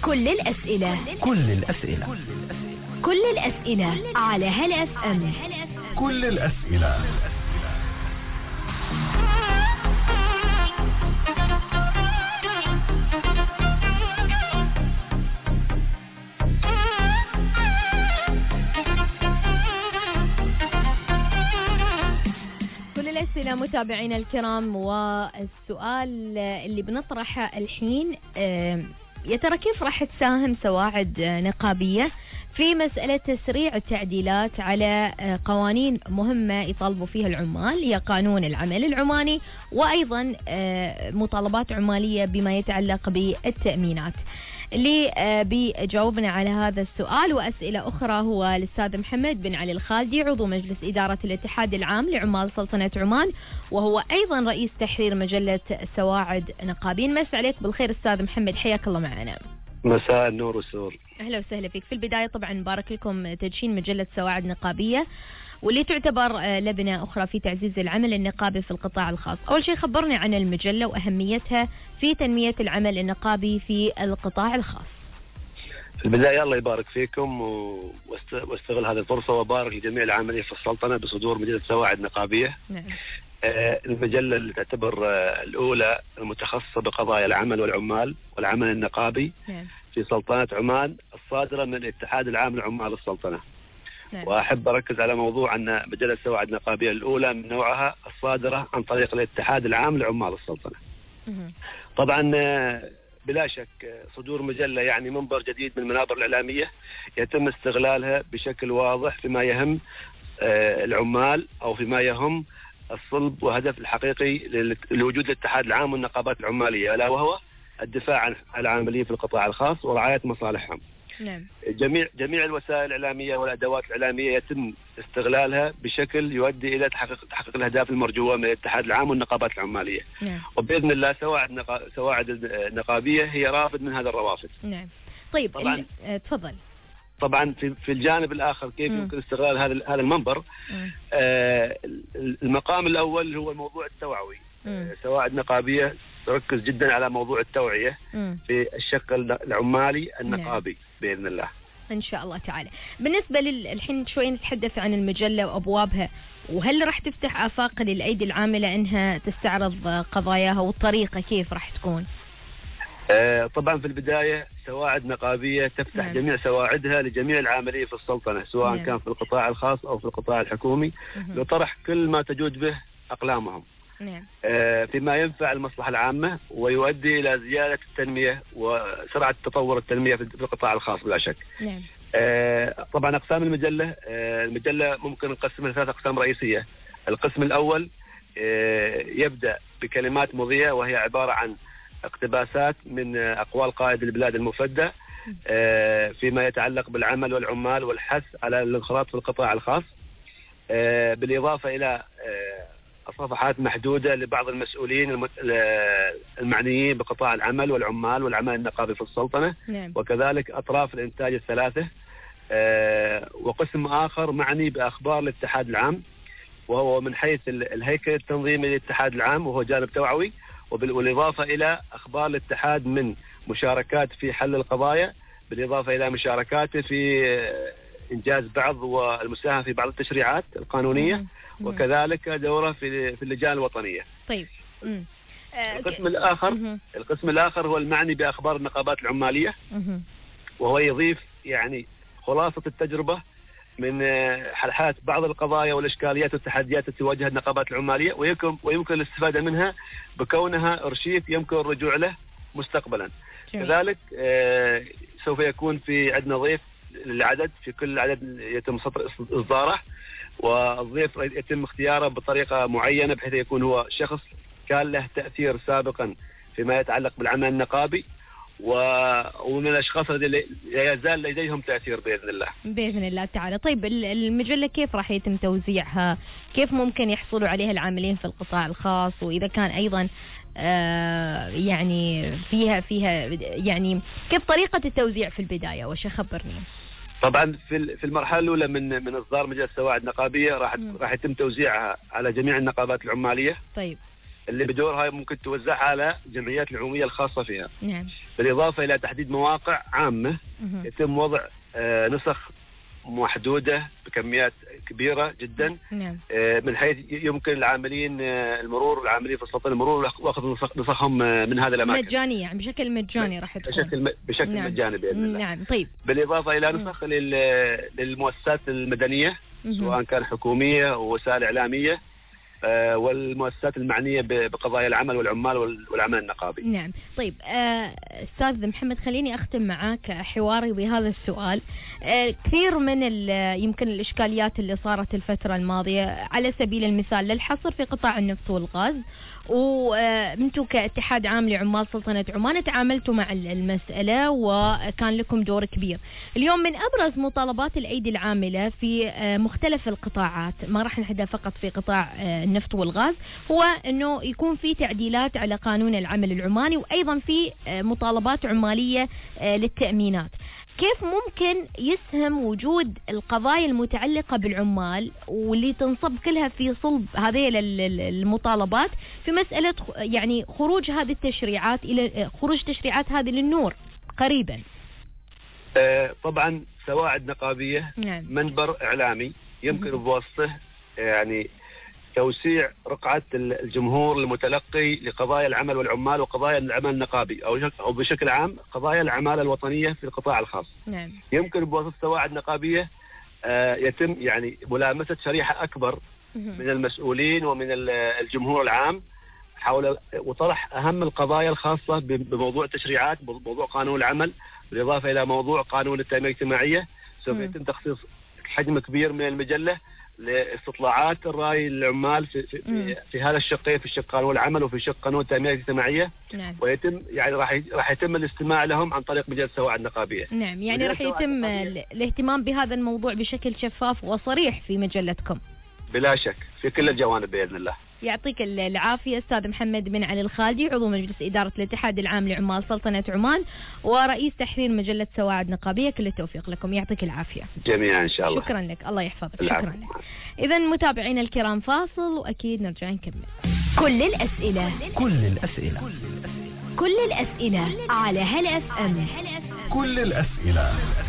كل الأسئلة على هلا اف ام. كل الأسئلة. الأسئلة متابعينا الكرام، والسؤال اللي بنطرحه الحين يا ترى كيف راح تساهم سواعد نقابية في مسألة تسريع التعديلات على قوانين مهمة يطالبوا فيها العمال، هي قانون العمل العماني وأيضا مطالبات عمالية بما يتعلق بالتأمينات. اللي بيجاوبنا على هذا السؤال وأسئلة أخرى هو الأستاذ محمد بن علي الخالدي، عضو مجلس إدارة الاتحاد العام لعمال سلطنة عمان، وهو أيضا رئيس تحرير مجلة سواعد نقابين. مساء عليك بالخير أستاذ محمد، حياك الله معنا. مساء النور والسرور. أهلا وسهلا فيك. في البداية طبعا مبارك لكم تدشين مجلة سواعد نقابية، واللي تعتبر لبنة أخرى في تعزيز العمل النقابي في القطاع الخاص. أول شيء خبرني عن المجلة وأهميتها في تنمية العمل النقابي في القطاع الخاص. في البداية الله يبارك فيكم واستغل هذه الفرصة وبارك لجميع العاملين في السلطنة بصدور مجلة سواعد نقابية. نعم. المجلة اللي تعتبر الأولى المتخصصة بقضايا العمل والعمال والعمل النقابي. نعم. في سلطنة عمان، الصادرة من الاتحاد العام لعمال السلطنة. نعم. وأحب أركز على موضوع أن مجلة سواعد نقابية الأولى من نوعها الصادرة عن طريق الاتحاد العام لعمال السلطنة. طبعا بلا شك صدور مجلة يعني منبر جديد من المنابر الإعلامية يتم استغلالها بشكل واضح فيما يهم العمال أو فيما يهم الصلب وهدف الحقيقي لوجود الاتحاد العام والنقابات العمالية، ألا وهو الدفاع عن العاملين في القطاع الخاص ورعاية مصالحهم. نعم. جميع الوسائل الإعلامية والأدوات الإعلامية يتم استغلالها بشكل يؤدي إلى تحقيق الأهداف المرجوة من الاتحاد العام والنقابات العمالية. نعم. وبإذن الله سواعد النقابية هي رافد من هذا الروافد. نعم. طيب طبعا تفضل. طبعا في الجانب الآخر كيف يمكن استغلال هذا المنبر. المقام الأول هو الموضوع التوعوي. سواعد نقابية تركز جدا على موضوع التوعية في الشق العمالي النقابي. نعم. بإذن الله إن شاء الله تعالى. بالنسبة الحين شوي نتحدث عن المجلة وأبوابها، وهل راح تفتح آفاق للأيدي العاملة أنها تستعرض قضاياها والطريقة كيف راح تكون؟ طبعا في البداية سواعد نقابية تفتح نعم. جميع سواعدها لجميع العاملين في السلطنة، سواء نعم. كان في القطاع الخاص أو في القطاع الحكومي، لطرح كل ما تجود به أقلامهم. نعم. فيما ينفع المصلحة العامة ويؤدي إلى زيادة التنمية وسرعة تطور التنمية في القطاع الخاص بلا شك. نعم. طبعا أقسام المجلة ممكن نقسمها لثلاث أقسام رئيسية. القسم الأول يبدأ بكلمات مضية، وهي عبارة عن اقتباسات من أقوال قائد البلاد المفدى فيما يتعلق بالعمل والعمال والحث على الانخراط في القطاع الخاص، بالإضافة إلى صفحات محدودة لبعض المسؤولين المعنيين بقطاع العمل والعمال والعمل النقابي في السلطنة. نعم. وكذلك أطراف الإنتاج الثلاثة. وقسم آخر معني بأخبار الاتحاد العام، وهو من حيث الهيكل التنظيمي للاتحاد العام، وهو جانب توعوي، وبالإضافة إلى أخبار الاتحاد من مشاركات في حل القضايا، بالإضافة إلى مشاركاته في إنجاز بعض والمساهمة في بعض التشريعات القانونية، وكذلك دوره في اللجان الوطنية. طيب. القسم الآخر هو المعني بأخبار النقابات العمالية، وهو يضيف يعني خلاصة التجربة من حلحات بعض القضايا والإشكاليات والتحديات التي تواجه النقابات العمالية، ويمكن الاستفادة منها بكونها أرشيف يمكن الرجوع له مستقبلا. كذلك سوف يكون في عندنا ضيف للعدد، في كل عدد يتم إصداره، والضيف يتم اختياره بطريقة معينة بحيث يكون هو شخص كان له تأثير سابقا فيما يتعلق بالعمل النقابي، ومن الأشخاص الذين يزال لديهم تأثير بإذن الله تعالى. طيب المجلة كيف راح يتم توزيعها؟ كيف ممكن يحصلوا عليها العاملين في القطاع الخاص؟ وإذا كان أيضا يعني فيها يعني كيف طريقة التوزيع في البداية؟ وش خبرني. طبعا في المرحلة الأولى من إصدار مجلة سواعد نقابية راح يتم توزيعها على جميع النقابات العمالية. طيب. اللي بدورها ممكن توزعها على الجمعيات العمومية الخاصة فيها. نعم. بالإضافة إلى تحديد مواقع عامة يتم وضع نسخ محدودة بكميات كبيرة جدا. نعم. من حيث يمكن العاملين المرور والعاملين في سلطات المرور واخذ نسخهم من هذه الأماكن مجانية، يعني بشكل مجاني راح تكون بشكل نعم. مجاني بإذن الله. نعم. طيب. بالإضافة إلى نسخ للمؤسسات المدنية سواء كان حكومية ووسائل إعلامية والمؤسسات المعنية بقضايا العمل والعمال والعمل النقابي. نعم. طيب أستاذ محمد، خليني أختم معك حواري بهذا السؤال. كثير من يمكن الإشكاليات اللي صارت الفترة الماضية على سبيل المثال للحصر في قطاع النفط والغاز، وانتم كاتحاد عام لعمال سلطنة عمان تعاملتوا مع المسألة وكان لكم دور كبير. اليوم من أبرز مطالبات الأيدي العاملة في مختلف القطاعات، ما راح نحدها فقط في قطاع النفط والغاز، هو أنه يكون في تعديلات على قانون العمل العماني، وأيضا في مطالبات عمالية للتأمينات. كيف ممكن يسهم وجود القضايا المتعلقة بالعمال واللي تنصب كلها في صلب هذه المطالبات في مسألة يعني خروج هذه التشريعات إلى خروج تشريعات هذه للنور قريبا؟ طبعا سواعد نقابية نعم. منبر إعلامي يمكن بواسطه يعني توسيع رقعة الجمهور المتلقي لقضايا العمل والعمال وقضايا العمل النقابي أو بشكل عام قضايا العمالة الوطنية في القطاع الخاص. نعم. يمكن بواسطة سواعد نقابية يتم يعني ملامسة شريحة أكبر من المسؤولين ومن الجمهور العام حول وطرح أهم القضايا الخاصة بموضوع التشريعات، بموضوع قانون العمل، بالإضافة إلى موضوع قانون التنمية الاجتماعية. سوف يتم تخصيص حجم كبير من المجلة لاستطلاعات الرأي للعمال في هذا الشقين، في الشق قانون العمل وفي الشق قانون التنمية الاجتماعية. نعم. ويتم يعني راح يتم الاستماع لهم عن طريق مجلة سواعد النقابية. نعم، يعني راح يتم الاهتمام بهذا الموضوع بشكل شفاف وصريح في مجلتكم. بلا شك في كل الجوانب بإذن الله. يعطيك العافية أستاذ محمد بن علي الخالدي، عضو مجلس إدارة الاتحاد العام لعمال سلطنة عمان ورئيس تحرير مجلة سواعد نقابية. كل التوفيق لكم، يعطيك العافية جميعا إن شاء الله. شكرا لك، الله يحفظك. شكرا لك. إذا متابعينا الكرام فاصل وأكيد نرجع نكمل. كل الأسئلة على هلا FM. كل الأسئلة